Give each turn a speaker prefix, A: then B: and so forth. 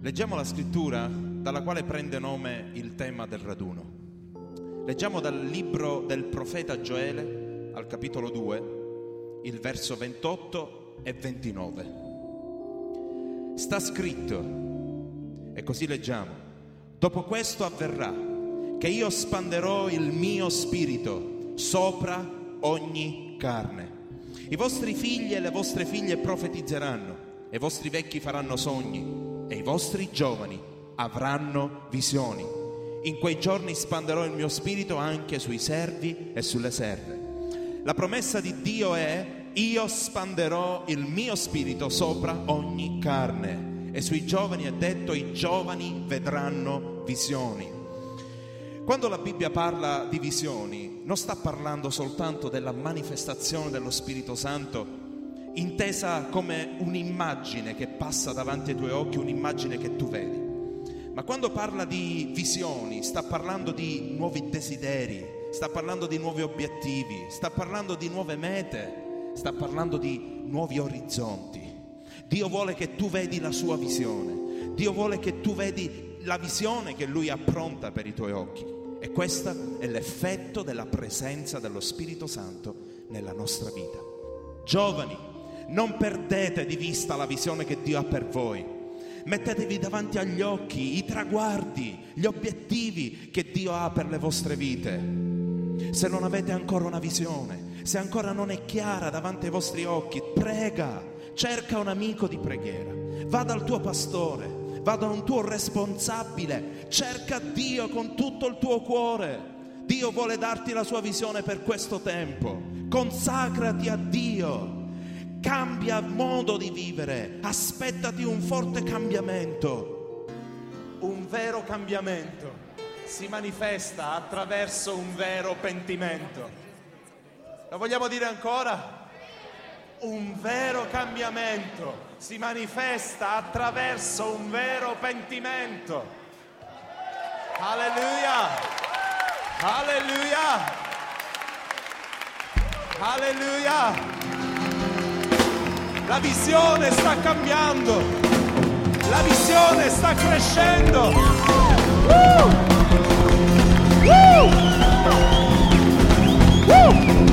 A: Leggiamo la scrittura dalla quale prende nome il tema del raduno. Leggiamo dal libro del profeta Gioele, al capitolo 2, il verso 28 e 29. Sta scritto, e così leggiamo: dopo questo avverrà che io spanderò il mio spirito sopra ogni carne. I vostri figli e le vostre figlie profetizzeranno, e i vostri vecchi faranno sogni, e i vostri giovani avranno visioni. In quei giorni spanderò il mio spirito anche sui servi e sulle serve. La promessa di Dio è: io spanderò il mio spirito sopra ogni carne. E sui giovani è detto: i giovani vedranno visioni. Quando la Bibbia parla di visioni, non sta parlando soltanto della manifestazione dello Spirito Santo, intesa come un'immagine che passa davanti ai tuoi occhi, un'immagine che tu vedi. Ma quando parla di visioni, sta parlando di nuovi desideri, sta parlando di nuovi obiettivi, sta parlando di nuove mete, sta parlando di nuovi orizzonti. Dio vuole che tu vedi la sua visione, Dio vuole che tu vedi la visione che Lui ha pronta per i tuoi occhi. E questo è l'effetto della presenza dello Spirito Santo nella nostra vita. Giovani, non perdete di vista la visione che Dio ha per voi. Mettetevi davanti agli occhi i traguardi, gli obiettivi che Dio ha per le vostre vite. Se non avete ancora una visione, se ancora non è chiara davanti ai vostri occhi, prega, cerca un amico di preghiera, va dal tuo pastore, va da un tuo responsabile, cerca Dio con tutto il tuo cuore. Dio vuole darti la sua visione per questo tempo. Consacrati a Dio. Cambia modo di vivere, aspettati un forte cambiamento.
B: Un vero cambiamento si manifesta attraverso un vero pentimento. Lo vogliamo dire ancora? Un vero cambiamento si manifesta attraverso un vero pentimento. Alleluia! Alleluia! Alleluia! La visione sta cambiando, la visione sta crescendo. Woo! Woo! Woo!